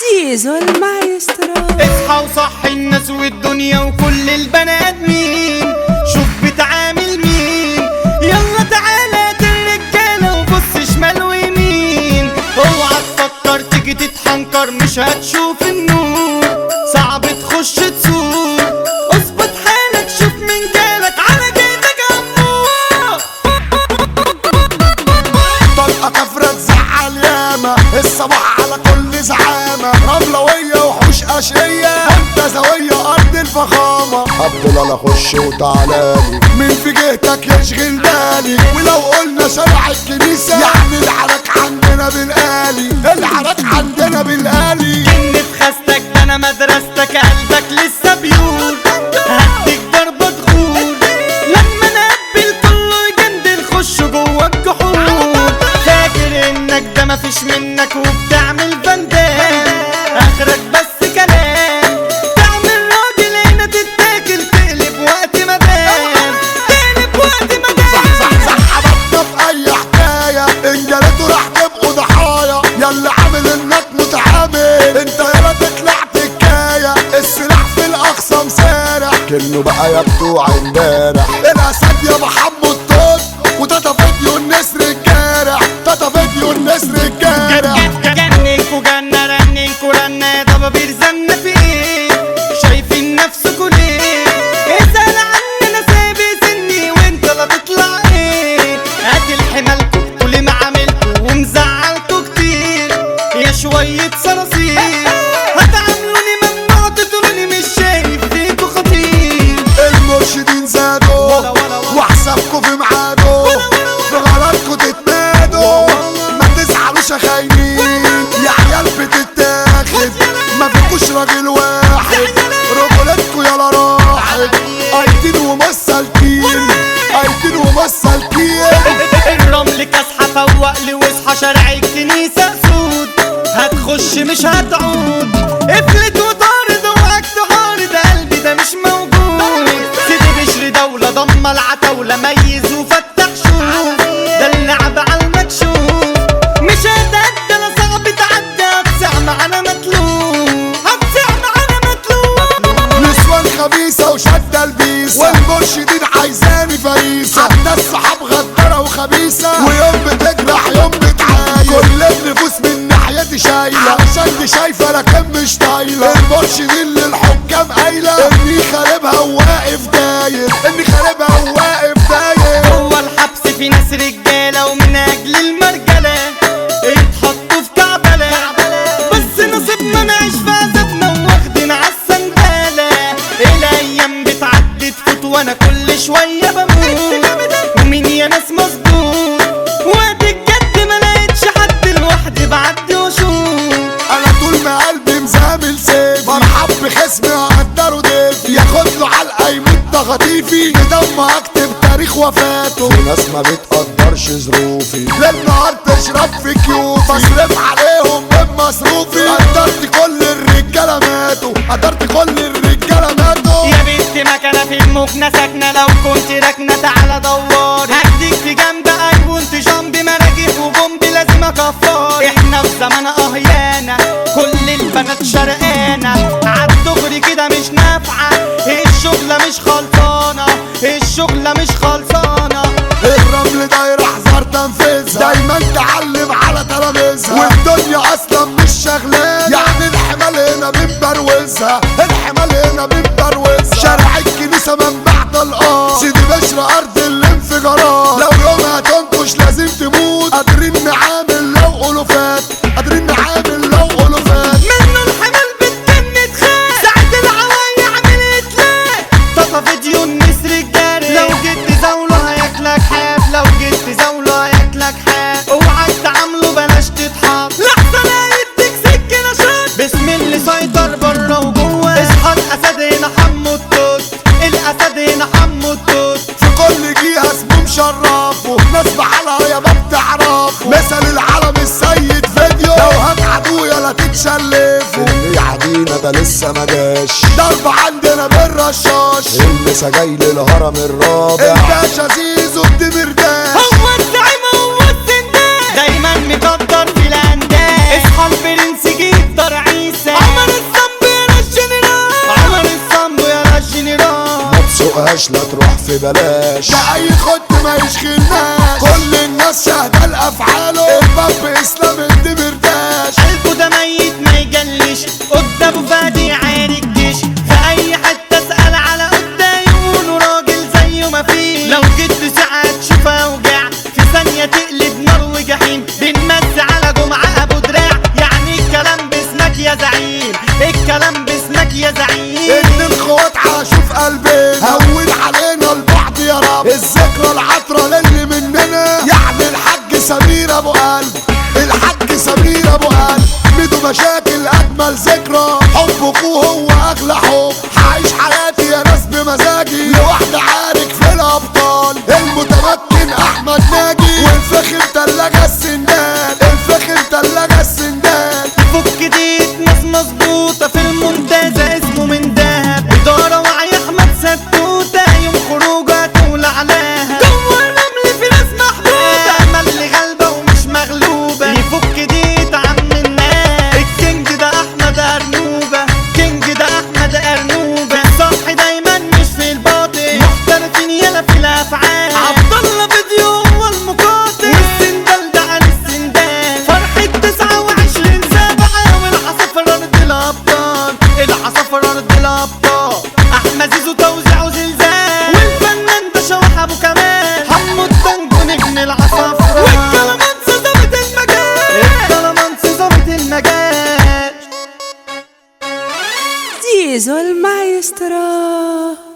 زيزو المايسترو. اصحى وصحي الناس والدنيا وكل البني ادمين، شوف بتعامل مين. يلا تعالى الرجاله وبص شمال ويمين، اوعى تفكر تيجي تتحنكر مش هتشوف النور، صعب تخش تسوق. اظبط حالك شوف مين جالك على جيبك عمور. طلقة كفرة تزعل ياما، الصباح على كل زعامة، رملوية وحوش أشقية، منتزوية أرض الفخامة. عبدالله خش وتعالالي، مين في جهتك يشغل بالي؟ ولو قلنا شارع الكنيسة يعني العراك عندنا بالآلي، العراك عندنا بالآلي. جن في خستك ده أنا مدرستك، قلبك لسه بيور، هديك ضربة تغور. لما نقبل كله يجندل خش جوا الجحور، فاكر إنك ده مفيش منك وبتعمل بندان، آخرك بس كلام. تعمل راجل هنا تتاكل، تقلب وقت مدام، تقلب وقت مدام. صح حبطنا في أي حكاية، إن جالته راح تبقوا ضحايا. يلا عامل إنك متعامل، أنت يلا تطلع تكاية. السلاح في الأقصى مسارع، كنه بقى يا بتوع امبارح. الأسد يا محمد طوط، وتاتا فيديو النسر الجارح، تاتا فيديو النسر الجارح. جننكوا جنة رننكوا رنة، ضبابير زنة في ايه؟ شايفين نفسكوا ليه؟ اسأل عني انا سايبي سني وانت لا تطلع ايه؟ هات الحمالكوا قولي ما عملتوا ومزعلتوا كتير يا شوية صراصير، هتعاملوني ممنوع تقولوني مش شايف فيكوا خطير. المرشدين زادوا وحسابكوا في ميعادوا، بغلطكوا تتمادوا، ما تزعلوش يا خاينين يا عيال بتتاخد، ما فيكوش راجل واحد، رجولتكوا يلا راحت. ايدين ومسالكين، ايدين ومسالكين. الرمل كاسحة فوقلي واصحى شارع الكنيسة سود، هتخش مش هتعود، افلت وطارد اوعك تحارد، قلبي ده مش موجود. سيدي بشري دولة ضم العتاولة، ميز وفتح شوف، ده اللعب على المكشوف. مش هتعدى لا صعب تعدى، هتسع معانا مطلوب، هتسع معانا مطلوب. نسوان خبيثة وشدة البيسة، والمرشدين عايزاني فريسة. حتى الصحاب غدارة وخبيثة، ويوم بتجرح يوم بتعايل، كل النفوس من ناحيتي شايلة، علشان دي شايفة لكن مش طايلة. المرشدين للحكام قايلة اني خاربها وواقف داير، اني خاربها وواقف داير. جوه الحبس في ناس رجالة ومن اجل المرجلة اتحطوا في كعبلة، بس نصيبنا نعيش في عذابنا واخدين عالسندالة. الايام بتعدي تفوت وانا كل شوية بموت، ومين يا ناس مظبوط، وقت الجد ما لقيتش حد لوحدي بعدي واشوف. انا طول ما قلبي مزامل سيف، مرحب بخصمي اقدره ضيف، ياخد له علقه يموت تخطيفي، لما اكتب تاريخ وفاته. في ناس ما بتقدرش ظروفي، للنهار تشرب في كيوفي، بصرف عليهم من مصروفي. قدرت كل الرجاله ماتوا، قدرت كل الرجاله ماتوا. يا بنت مكانة في المكنة ساكنة، لو كنت راكنة تعالى دور، هديك في جنب وانت جنبي مراجيح وبومبي لازم اكفر. احنا في زمان اهيانة، كل البنات شرقانة، عالدغري كده مش نافعة، الشغلة مش خلصانة، الشغلة مش خلصانة. الرمل داير احذر تنفيذها، دايما تعلم على ترابيزها، والدنيا اصلا مش شغلانه، يعني الحمال هنا بنبروزها، الحمال هنا بنبروزها. شارع الكنيسه منبع طلقات، سيدي بشر ارض الانفجارات، لو يوم هتنكش لازم تموت. قادرين نعامل لو الوفات، قادرين نعامل لو الوفات. منه الحمال بتجن تخاف، ساعة العواية عملت ليه، طفى فيديو النسر الجاري. لو جيت تزاوله هياكلك حاف، لو جيت تزاوله هياكلك حاف، اوعك تعامله بلاش تضحك، لحظة لا يديك سكينة شاط. بسم اللي سيطر بره وجوه، اصحى الاسد هنا حمو التوت، الاسد هنا حمو التوت. في كل جهه اسمه مشرفه، ناس بحالها يا ما بتعرفه. مثل العالم السيد فيديو، لو هتعدوا يلا تتشلفوا. اللي يعدينا ده لسه ما جاش، ضرب عندنا بالرشاش، اللي جاي للهرم الرابع. الباشا زيزو بتمرداش، هو الزعيم هو السندان، دايما مقدر في الانداد. اصحى البرنس جيب ضرعيس، بلاش لا تروح في بلاش، ده اي خد ما يشغلناش، كل الناس شاهدة لافعاله، الباب باسلام الدمرداش، قلبه ده ميت ما يجلش، قدامه فادي عين الجيش، في اي حتة اسأل على قدام يقولوا راجل زيه ما فيه، لو جيت ساعة تشوف اوجاع في ثانية تقلب نار وجحيم، بنمز على جمعة ابو دراع، يعني الكلام باسمك يا زعيم، الكلام باسمك يا زعيم. ان الخوات عاشوا في قلبنا، هون علينا البعض يا رب، الذكرى العطرة للي مننا، يعني الحاج سمير ابو قلب، الحاج سمير ابو قلب، ميدو مشاكل اجمل ذكرى، حب اخوه هو اغلى حب، هعيش حياتي يا ناس بمزاجي، لوحدي عارك في الابطال، المتمكن احمد ناجي، والفخر تلاجة السندان، الفخر تلاجة السندان، فك ديت ناس مظبوطة في المنتزه اسمه من دهب، إدارة وعي أحمد ستوتة، يوم خروجة تولع عليها، جوه النمل في ناس محبوبة، أمل اللي غالبة ومش مغلوبة، يفك ديت عم الناس، الكينج ده أحمد أرنوبة، كينج ده أحمد أرنوبة، صح دايما مش في الباطل، محترفين يلا في الأفعال، عبد الله فيديو هو المقاتل، والسندال ده عن السندال، فرحة 29 سبعة، والعصافرة أرض الأبطال، العصافرة أرض الأبطال، أحمد زيزو توزيع وزلزال، والفنان ده شوح أبو كمال، حمو الدنجو نجم العصافرة، والكلامانسي ظابط المجال، الكلامانسي ظابط المجال. Diesel Maestro.